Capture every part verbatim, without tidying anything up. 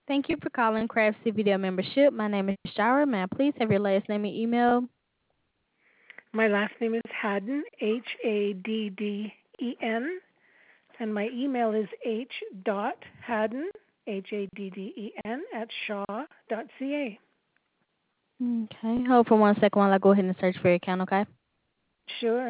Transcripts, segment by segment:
Thank you for calling Craftsy Video Membership. My name is Shara. May I please have your last name and email? My last name is Hadden, H A D D E N, and my email is h dot hadden, H A D D E N, at shaw dot c a. Okay, hold for one second while I go ahead and search for your account, okay? Sure.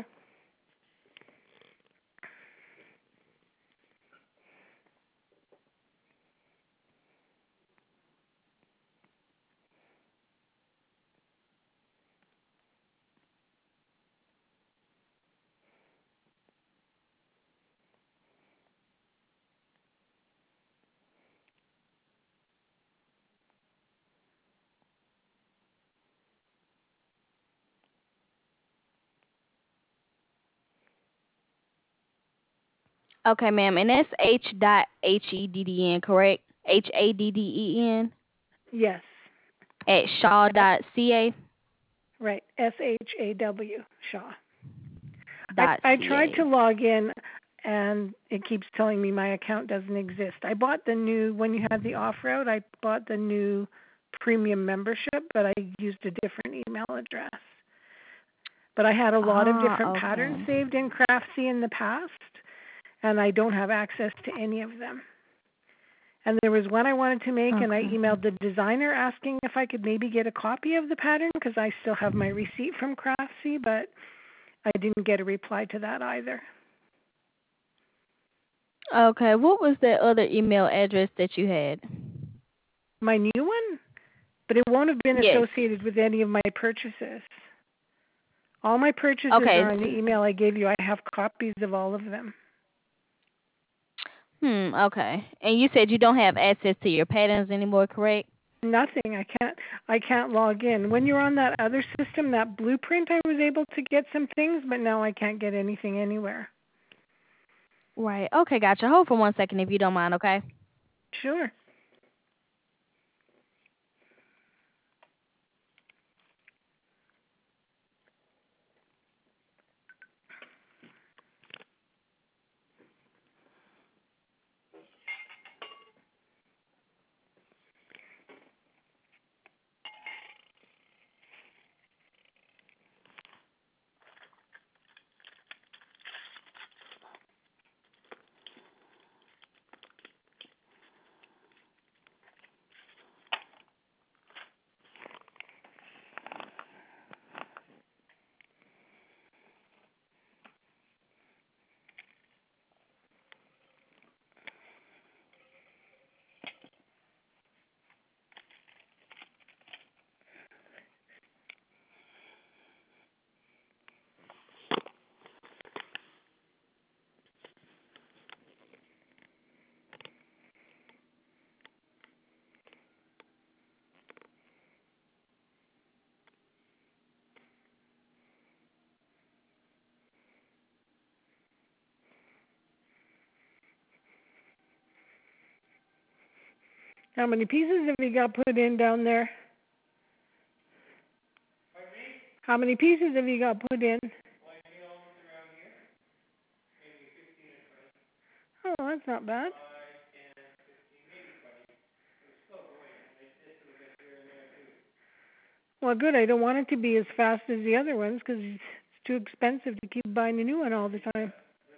Okay, ma'am, and that's H dot H E D D N, correct? H A D D E N Yes. at shaw dot c a Right. S H A W, Shaw. I, dot I tried ca. to log in and it keeps telling me my account doesn't exist. I bought the new, when you had the off route, I bought the new premium membership, but I used a different email address. But I had a lot of Ah, different patterns okay. saved in Craftsy in the past, and I don't have access to any of them. And there was one I wanted to make, and I Okay. emailed the designer asking if I could maybe get a copy of the pattern because I still have my receipt from Craftsy, but I didn't get a reply to that either. Okay, what was that other email address that you had? My new one? But it won't have been Yes. associated with any of my purchases. All my purchases Okay. are on the So, email I gave you. I have copies of all of them. hmm, okay. And you said you don't have access to your patterns anymore, correct? Nothing. I can't I can't log in. When you're on that other system, that blueprint, I was able to get some things, but now I can't get anything anywhere. Right. Okay, gotcha. Hold for one second if you don't mind, okay? Sure. How many pieces have you got put in down there? How many pieces have you got put in? Oh, that's not bad. Well, good. I don't want it to be as fast as the other ones because it's too expensive to keep buying a new one all the time.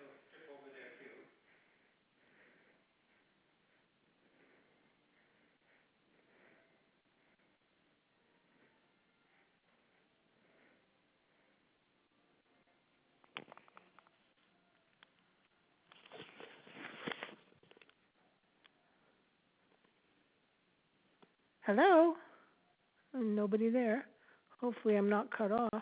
Hello? Nobody there. Hopefully I'm not cut off.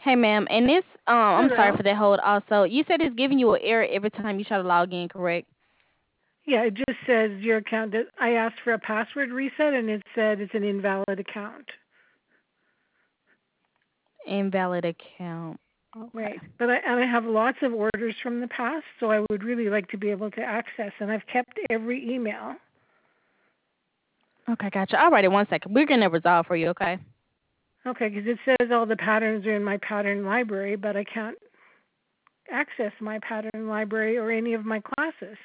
Hey, ma'am, and this, um, I'm sorry Hello. for that hold. Also, you said it's giving you an error every time you try to log in, correct? Yeah, it just says your account. That I asked for a password reset, and it said it's an invalid account. Invalid account. Okay. Right. But I, and I have lots of orders from the past, so I would really like to be able to access. And I've kept every email. Okay, gotcha. All righty, one second. We're gonna resolve for you, okay? Okay, because it says all the patterns are in my pattern library, but I can't access my pattern library or any of my classes.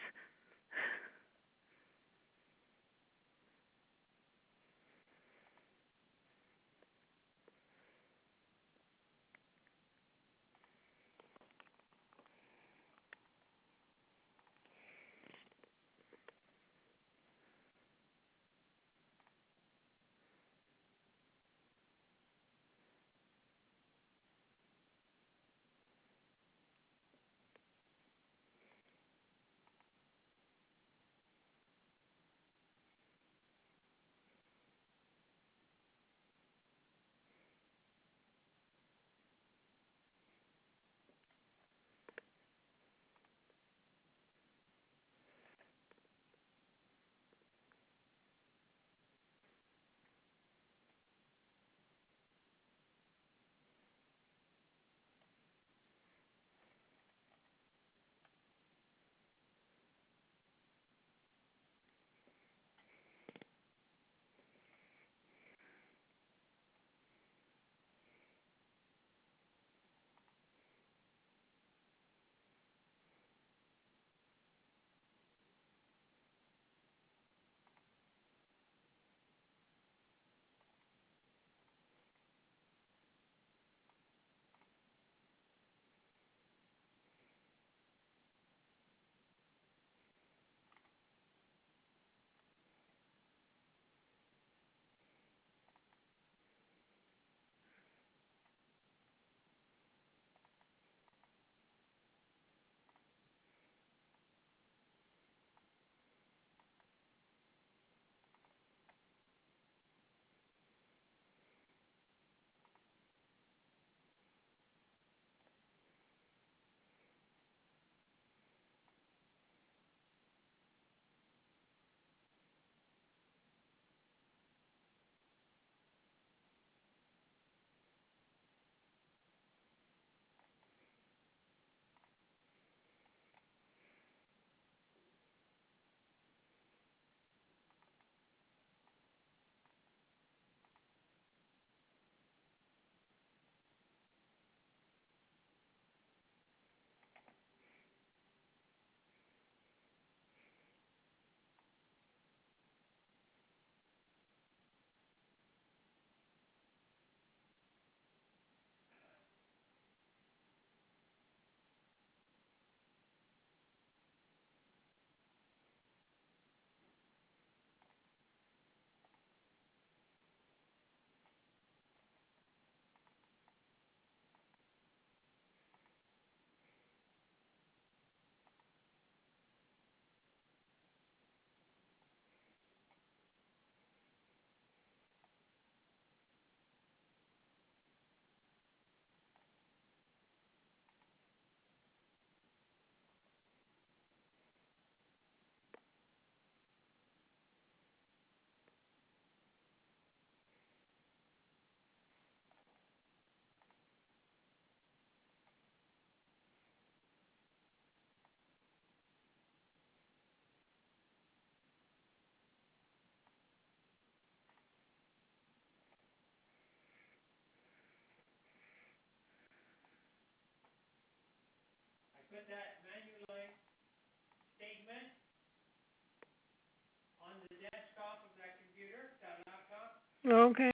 Okay.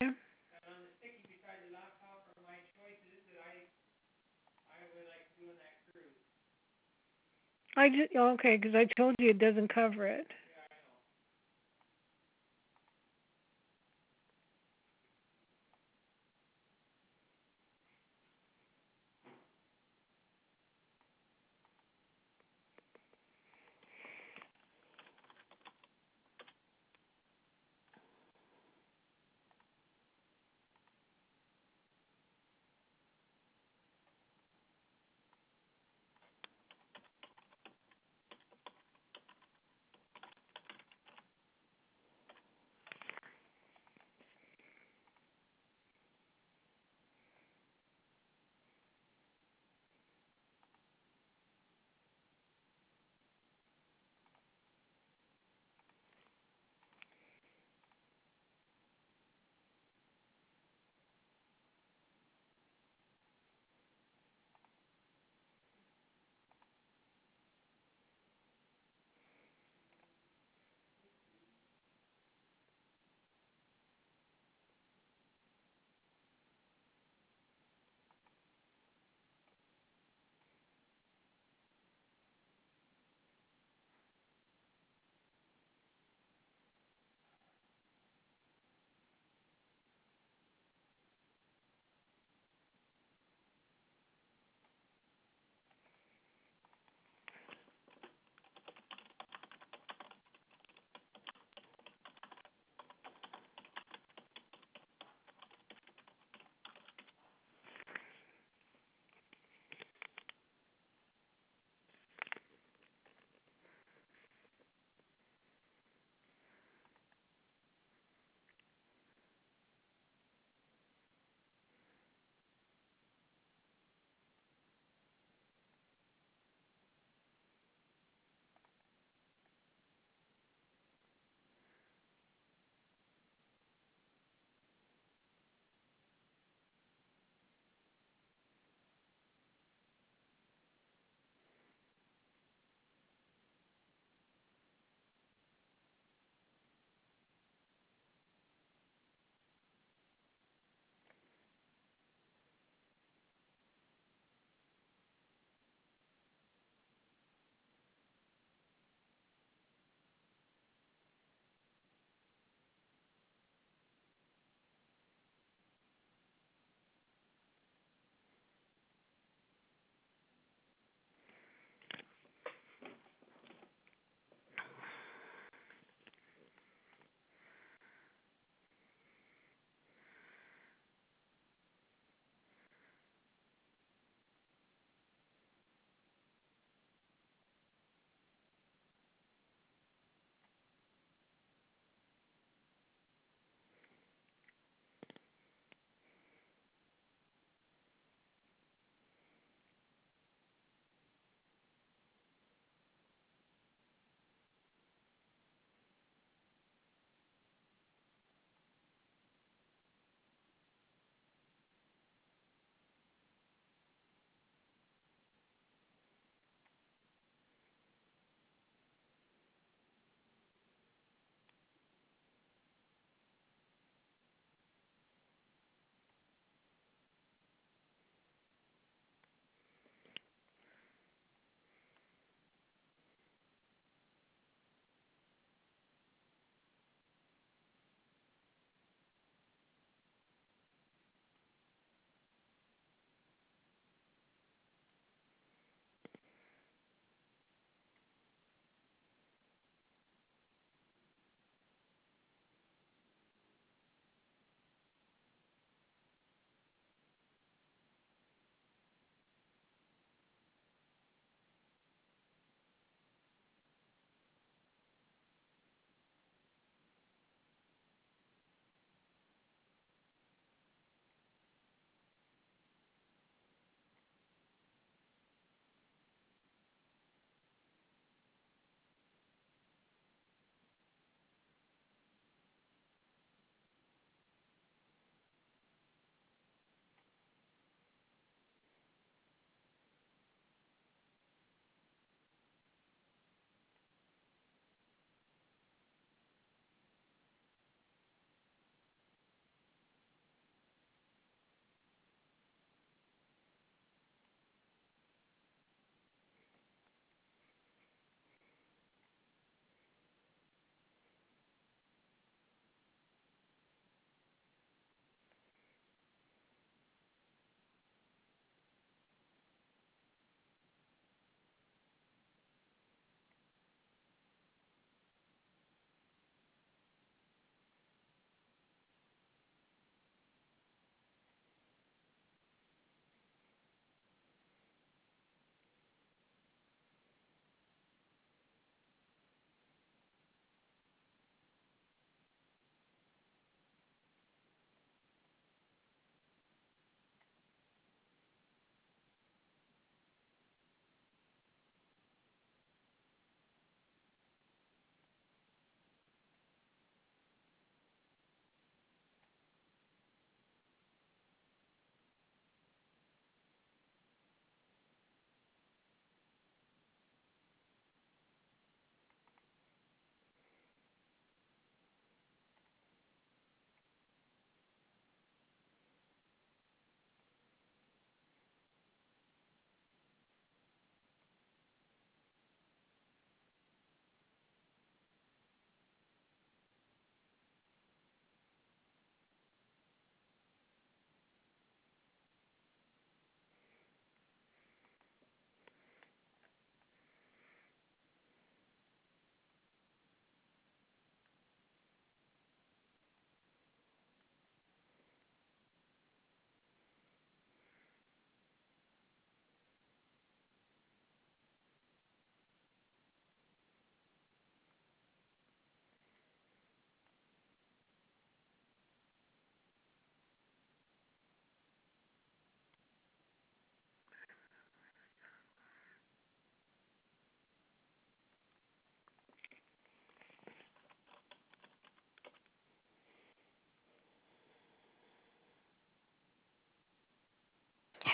I just okay because I told you it doesn't cover it.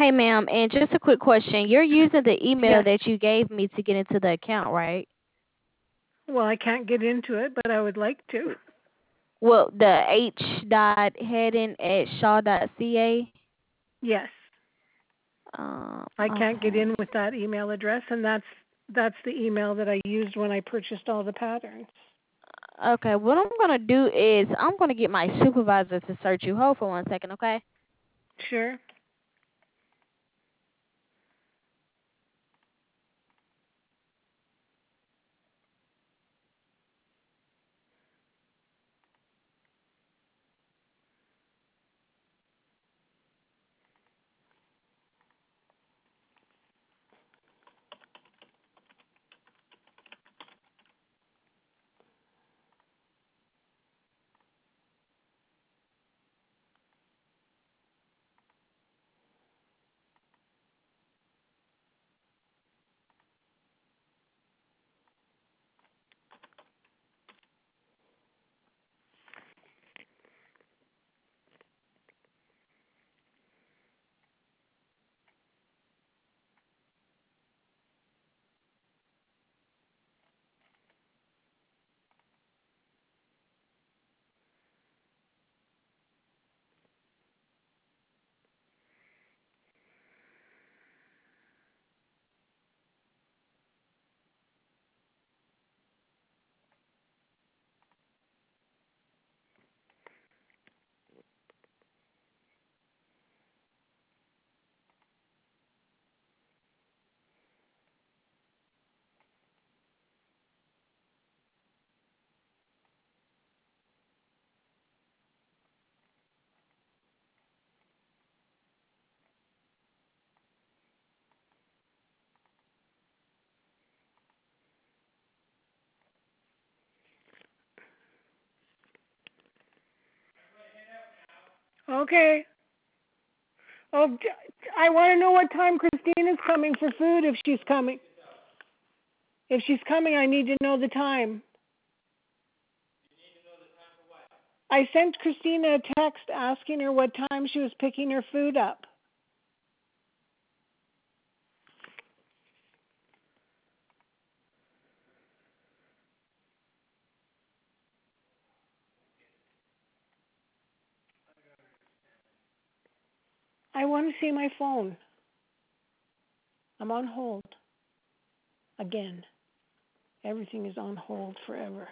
Hey, ma'am, and just a quick question. You're using the email Yes. that you gave me to get into the account, right? Well, I can't get into it, but I would like to. Well, the H dot heading at shaw dot ca. Yes. Um, I can't get okay. in with that email address, and that's that's the email that I used when I purchased all the patterns. Okay, what I'm gonna do is I'm gonna get my supervisor to search you. Hold for one second, okay? Sure. Okay. Oh, d- I want to know what time Christina's coming for food if she's coming. If she's coming, I need to know the time. I sent Christina a text asking her what time she was picking her food up. I want to see my phone. I'm on hold. Again. Everything is on hold forever.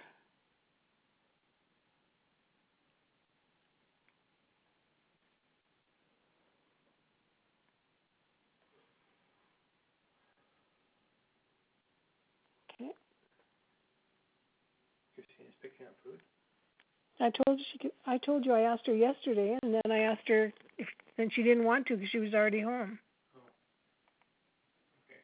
Okay. Christina's picking up food. I told you she could, I told you I asked her yesterday, and then I asked her if then she didn't want to because she was already home. Oh, okay.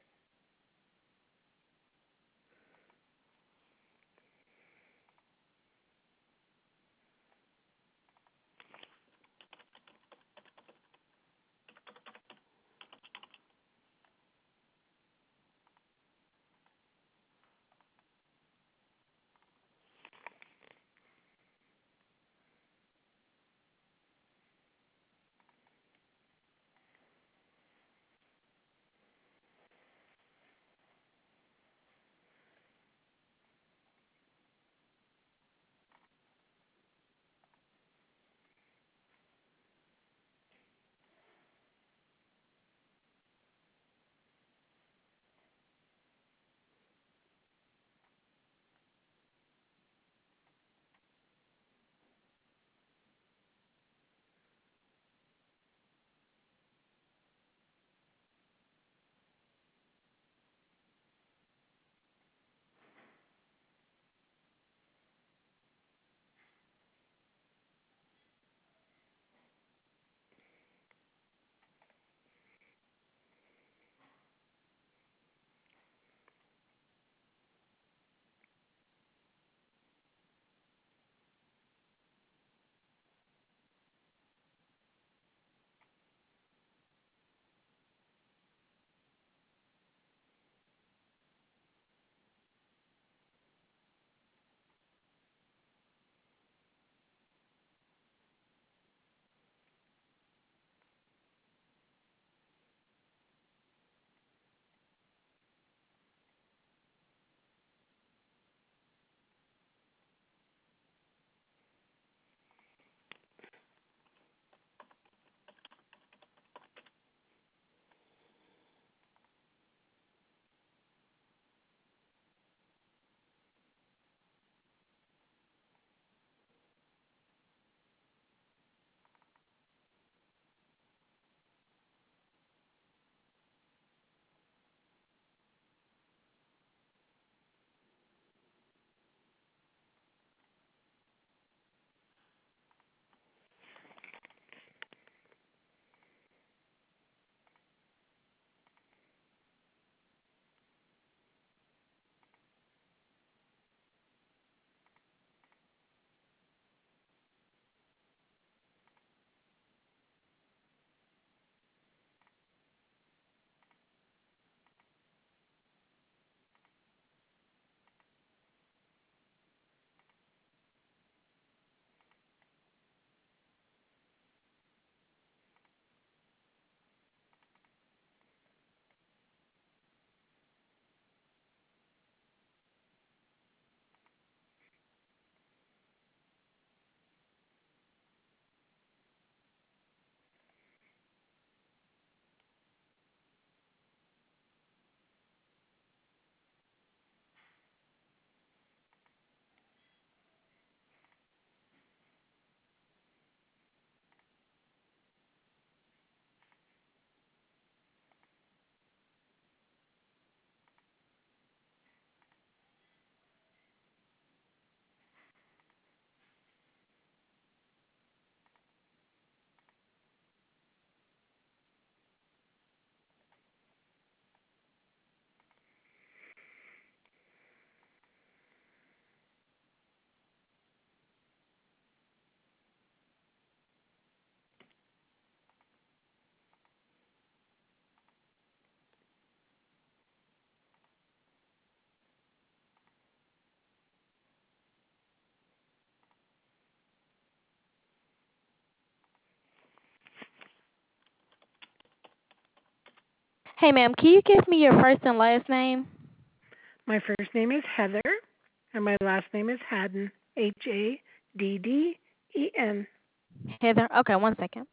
Hey, ma'am, can you give me your first and last name? My first name is Heather, and my last name is Hadden. H A D D E N. Heather. Okay, one second.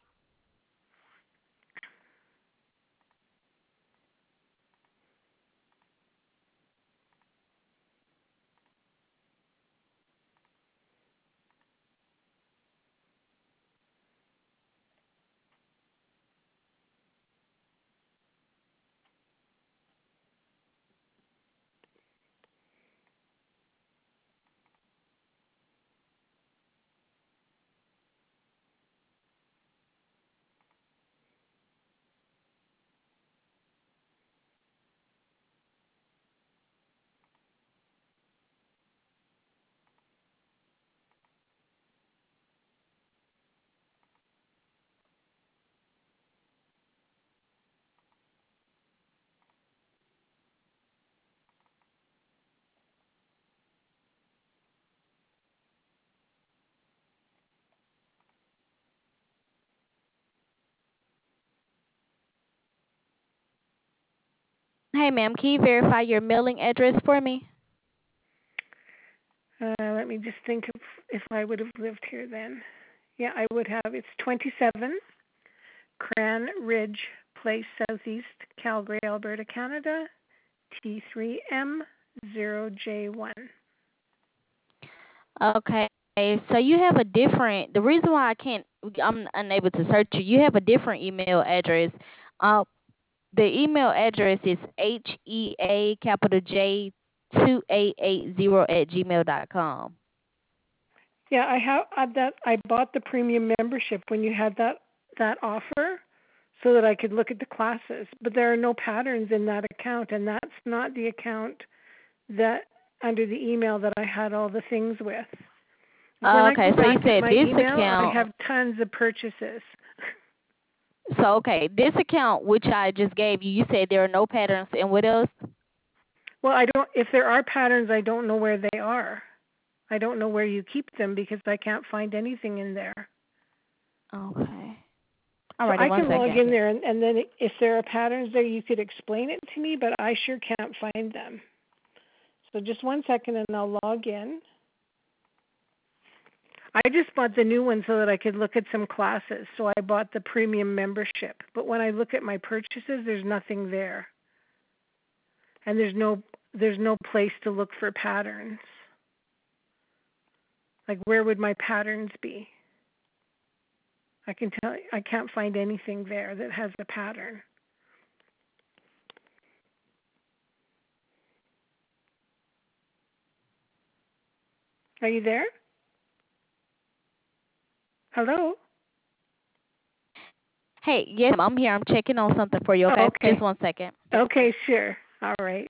Hey, ma'am, can you verify your mailing address for me? Uh, let me just think of if I would have lived here then. Yeah, I would have. It's twenty-seven Cran Ridge Place, Southeast, Calgary, Alberta, Canada, T three M zero J one. Okay, so you have a different. The reason why I can't, I'm unable to search you. You have a different email address. Uh, the email address is h e a capital J two eight eight zero at gmail dot com. Yeah, I have uh, that. I bought the premium membership when you had that that offer, so that I could look at the classes. But there are no patterns in that account, and that's not the account that under the email that I had all the things with. When I Okay, go so you back at said my this email, I account. have tons of purchases. So okay, this account which I just gave you, you said there are no patterns, and what else? Well, I don't. If there are patterns, I don't know where they are. I don't know where you keep them because I can't find anything in there. Okay. So Alrighty, I one can log second. in there, and, and then if there are patterns there, you could explain it to me, but I sure can't find them. So just one second, and I'll log in. I just bought the new one so that I could look at some classes. So I bought the premium membership. But when I look at my purchases, there's nothing there, and there's no there's no place to look for patterns. Like, where would my patterns be? I can tell I can't find anything there that has a pattern. Are you there? Hello? Hey, yes, I'm here. I'm checking on something for you. Oh, Okay, just okay. one second. Okay, sure. All right.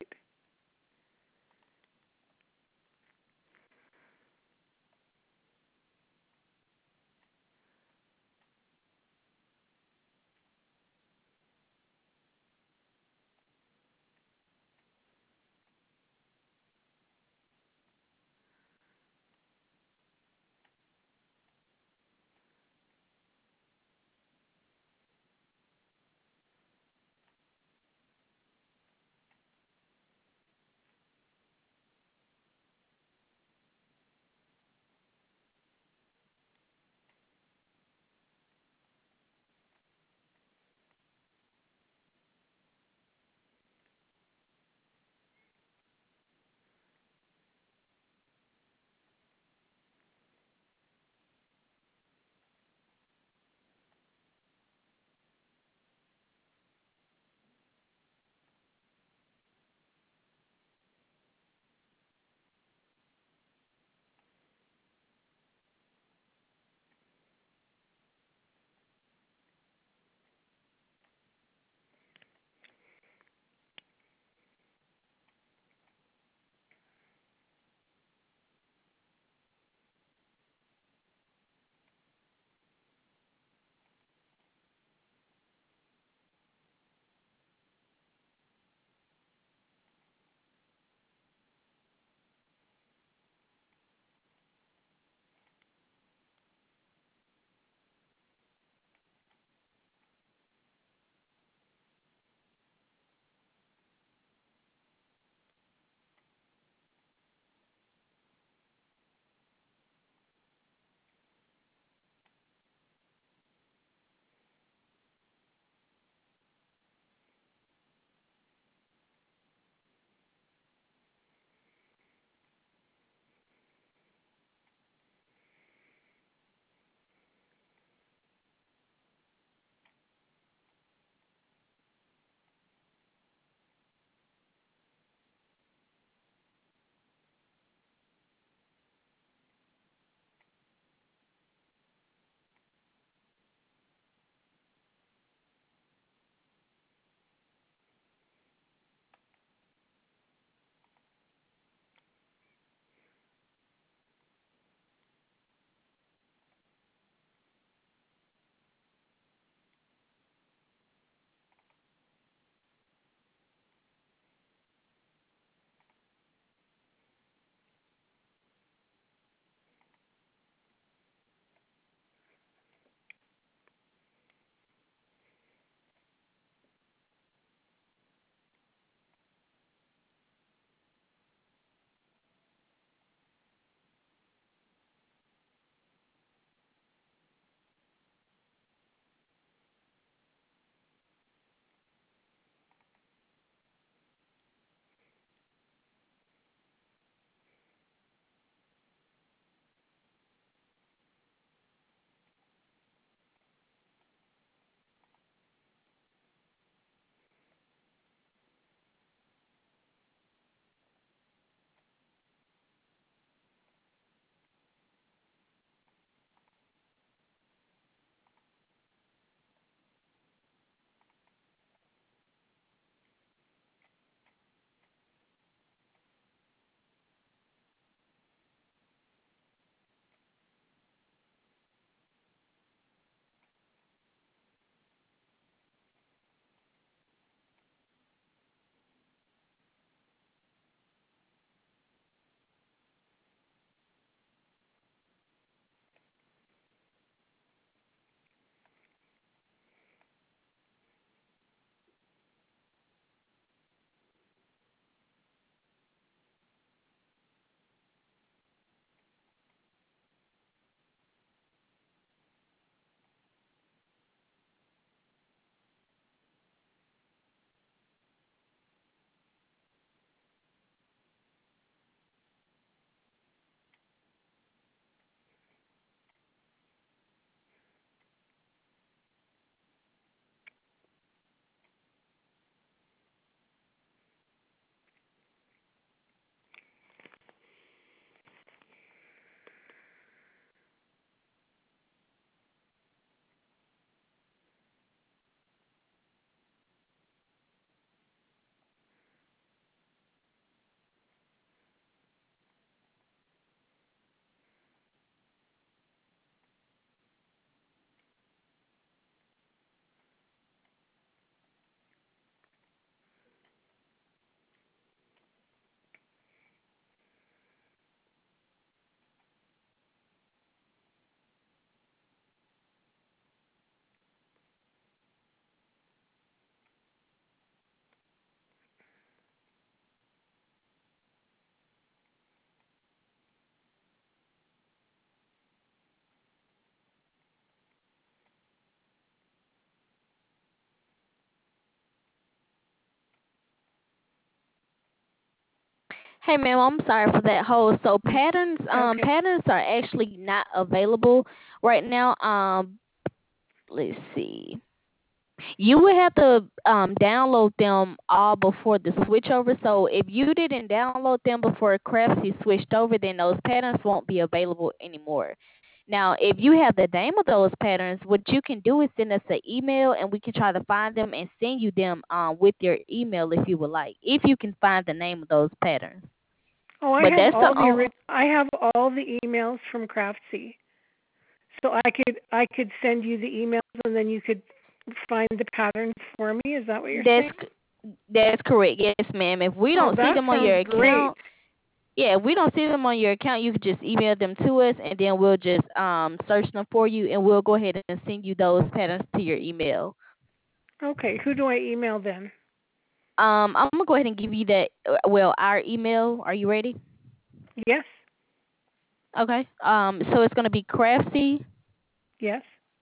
Hey ma'am, I'm sorry for that hold. So patterns, um, Okay. patterns are actually not available right now. Um, let's see. You would have to um download them all before the switchover. So if you didn't download them before Craftsy switched over, then those patterns won't be available anymore. Now, if you have the name of those patterns, what you can do is send us an email, and we can try to find them and send you them um with your email if you would like, if you can find the name of those patterns. Oh, I But have that's the all the only. ori- I have all the emails from Craftsy. So I could I could send you the emails and then you could find the patterns for me. Is that what you're That's saying? that's correct. Yes, ma'am. If we Oh, don't see that them on sounds your great. account, yeah, if we don't see them on your account, you can just email them to us, and then we'll just um search them for you, and we'll go ahead and send you those patterns to your email. Okay, who do I email then? Um, I'm gonna go ahead and give you that. uh, Well, our email. Are you ready? Yes. Okay. Um, so it's gonna be crafty Yes.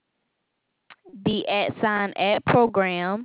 the at sign at program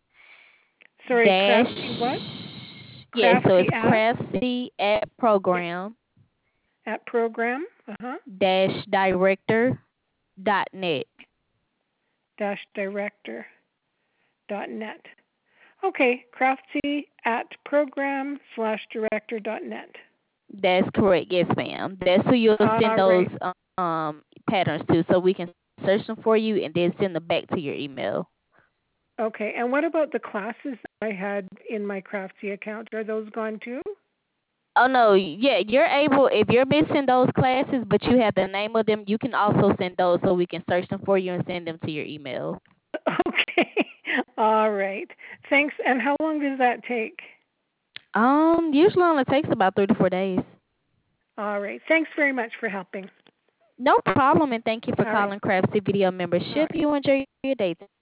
Sorry, dash. Crafty what? Yeah, so Crafty it's at crafty at program at program. Uh huh. dash director dot net. Dash director dot net. Okay, crafty at program slash director dot net. That's correct. Yes, ma'am. That's who you'll send All those right. um patterns to, so we can search them for you and then send them back to your email. Okay, and what about the classes I had in my Craftsy account? Are those gone too? Oh no, yeah, you're able if you're missing those classes, but you have the name of them. You can also send those so we can search them for you and send them to your email. Okay. All right. Thanks. And how long does that take? Um, usually only takes about three to four days. All right. Thanks very much for helping. No problem, and thank you for All right. calling Craftsy Video All Membership. right. You enjoy your day.